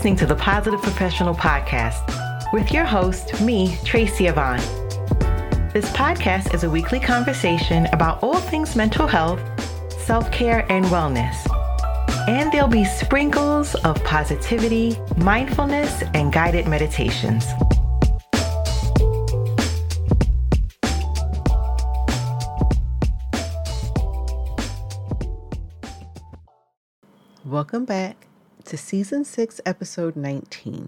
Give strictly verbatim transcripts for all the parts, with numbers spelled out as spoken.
listening to the Positive Professional Podcast with your host, me, Tracy Yvonne. This podcast is a weekly conversation about all things mental health, self-care, and wellness. And there'll be sprinkles of positivity, mindfulness, and guided meditations. Welcome back to Season six, Episode nineteen.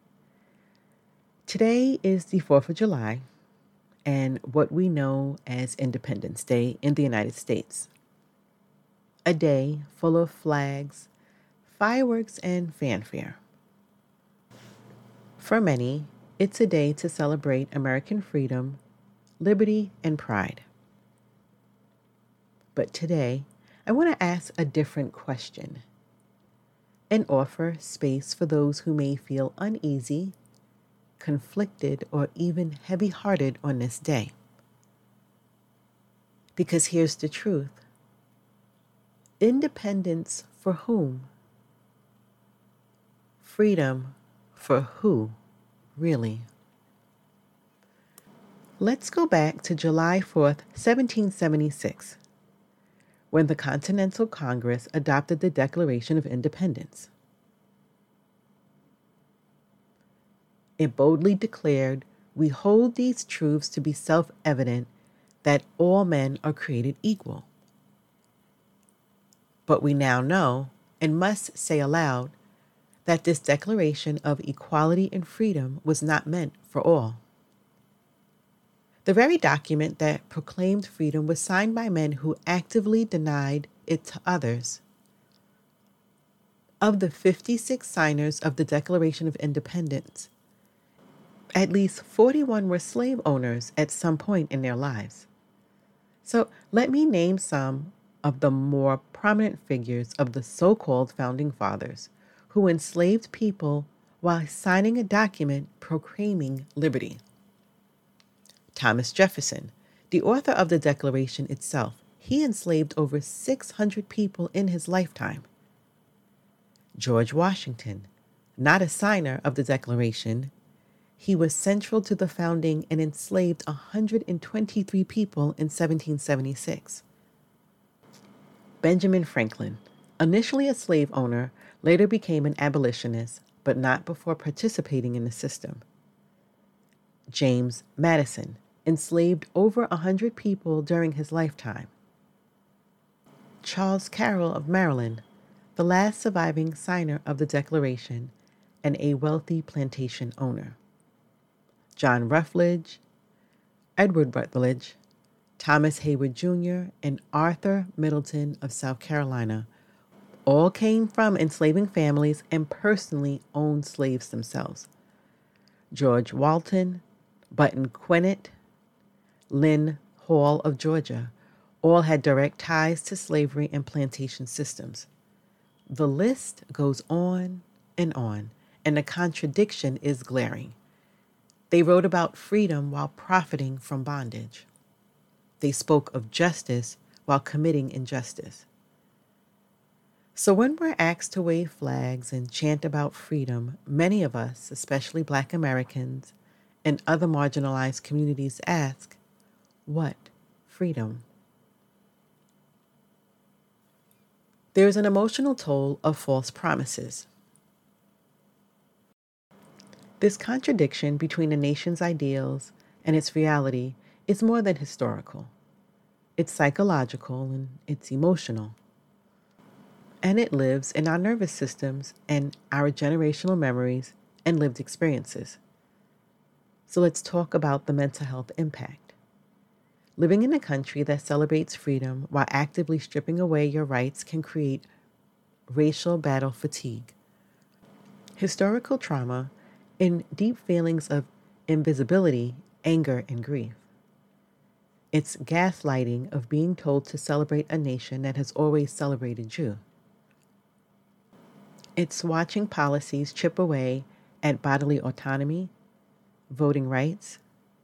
Today is the fourth of July and what we know as Independence Day in the United States. A day full of flags, fireworks, and fanfare. For many, it's a day to celebrate American freedom, liberty, and pride. But today, I want to ask a different question and offer space for those who may feel uneasy, conflicted, or even heavy-hearted on this day. Because here's the truth. Independence for whom? Freedom for who, really? Let's go back to July fourth, seventeen seventy-six. When the Continental Congress adopted the Declaration of Independence. It boldly declared, "We hold these truths to be self-evident that all men are created equal." But we now know, and must say aloud, that this declaration of equality and freedom was not meant for all. The very document that proclaimed freedom was signed by men who actively denied it to others. Of the fifty-six signers of the Declaration of Independence, at least forty-one were slave owners at some point in their lives. So let me name some of the more prominent figures of the so-called Founding Fathers who enslaved people while signing a document proclaiming liberty. Thomas Jefferson, the author of the Declaration itself, he enslaved over six hundred people in his lifetime. George Washington, not a signer of the Declaration, he was central to the founding and enslaved one hundred twenty-three people in seventeen seventy-six. Benjamin Franklin, initially a slave owner, later became an abolitionist, but not before participating in the system. James Madison enslaved over one hundred people during his lifetime. Charles Carroll of Maryland, the last surviving signer of the Declaration and a wealthy plantation owner. John Rutledge, Edward Rutledge, Thomas Heyward Junior, and Arthur Middleton of South Carolina all came from enslaving families and personally owned slaves themselves. George Walton, Button Quennett, Lynn Hall of Georgia, all had direct ties to slavery and plantation systems. The list goes on and on, and the contradiction is glaring. They wrote about freedom while profiting from bondage. They spoke of justice while committing injustice. So when we're asked to wave flags and chant about freedom, many of us, especially Black Americans and other marginalized communities, ask, what freedom? There is an emotional toll of false promises. This contradiction between a nation's ideals and its reality is more than historical. It's psychological and it's emotional. And it lives in our nervous systems and our generational memories and lived experiences. So let's talk about the mental health impact. Living in a country that celebrates freedom while actively stripping away your rights can create racial battle fatigue, historical trauma, and deep feelings of invisibility, anger, and grief. It's gaslighting of being told to celebrate a nation that has always celebrated you. It's watching policies chip away at bodily autonomy, voting rights,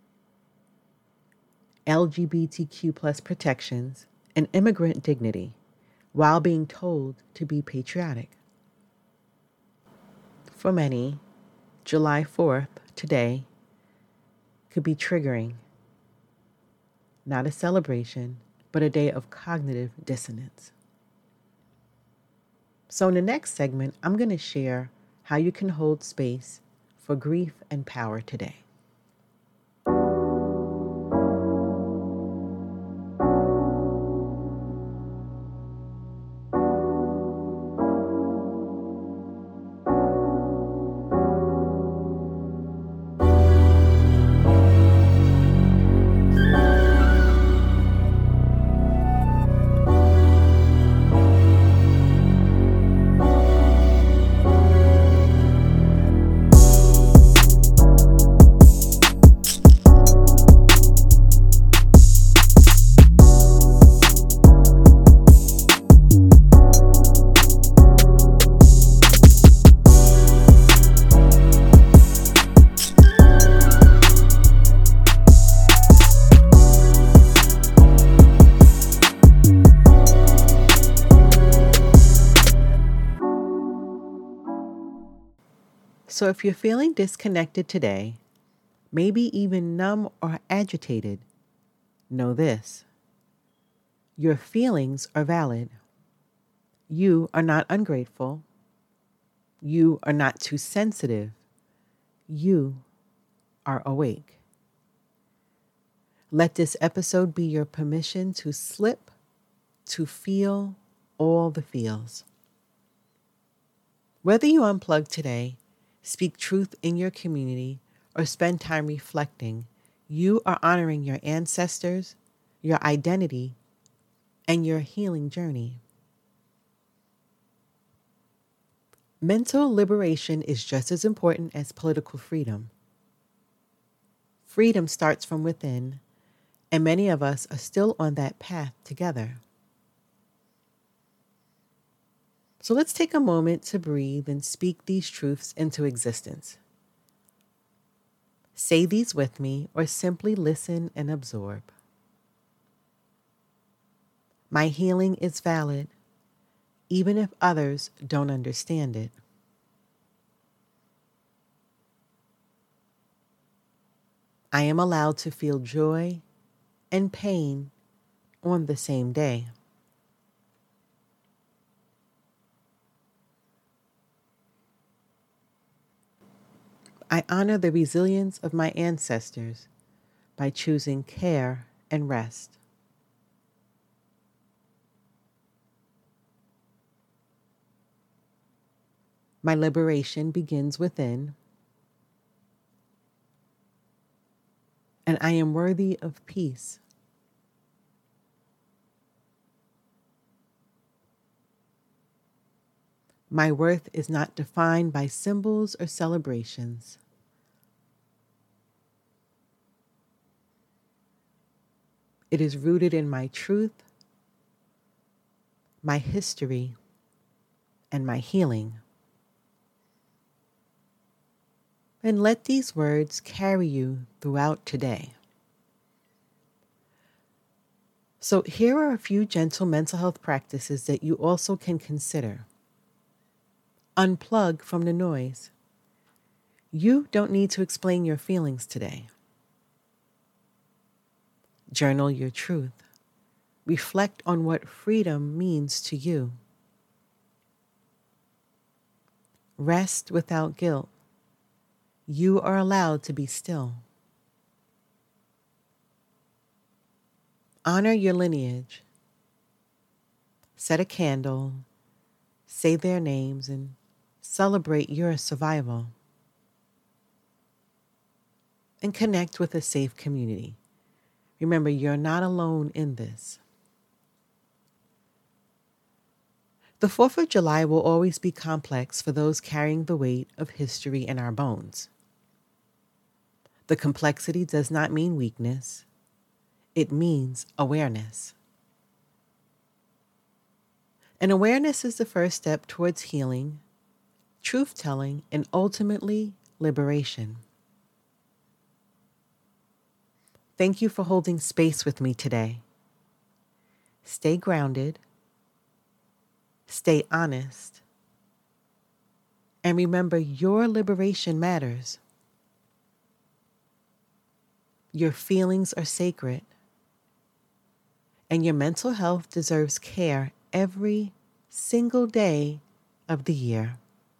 L G B T Q plus protections, and immigrant dignity, while being told to be patriotic. For many, July fourth, today, could be triggering, not a celebration, but a day of cognitive dissonance. So in the next segment, I'm going to share how you can hold space for grief and power today. So if you're feeling disconnected today, maybe even numb or agitated, know this: your feelings are valid. You are not ungrateful. You are not too sensitive. You are awake. Let this episode be your permission to slip, to feel all the feels. Whether you unplug today, speak truth in your community, or spend time reflecting, you are honoring your ancestors, your identity, and your healing journey. Mental liberation is just as important as political freedom. Freedom starts from within, and many of us are still on that path together. So let's take a moment to breathe and speak these truths into existence. Say these with me or simply listen and absorb. My healing is valid, even if others don't understand it. I am allowed to feel joy and pain on the same day. I honor the resilience of my ancestors by choosing care and rest. My liberation begins within, and I am worthy of peace. My worth is not defined by symbols or celebrations. It is rooted in my truth, my history, and my healing. And let these words carry you throughout today. So here are a few gentle mental health practices that you also can consider. Unplug from the noise. You don't need to explain your feelings today. Journal your truth. Reflect on what freedom means to you. Rest without guilt. You are allowed to be still. Honor your lineage. Set a candle, say their names, and celebrate your survival. And connect with a safe community. Remember, you're not alone in this. The fourth of July will always be complex for those carrying the weight of history in our bones. The complexity does not mean weakness. It means awareness. And awareness is the first step towards healing, truth-telling, and ultimately liberation. Thank you for holding space with me today. Stay grounded. Stay honest. And remember, your liberation matters. Your feelings are sacred. And your mental health deserves care every single day of the year.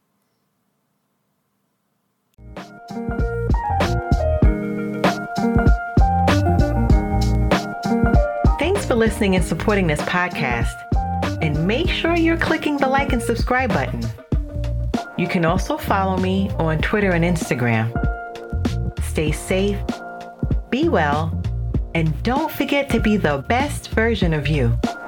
Thanks for listening and supporting this podcast. And make sure you're clicking the like and subscribe button. You can also follow me on Twitter and Instagram. Stay safe, be well, and don't forget to be the best version of you.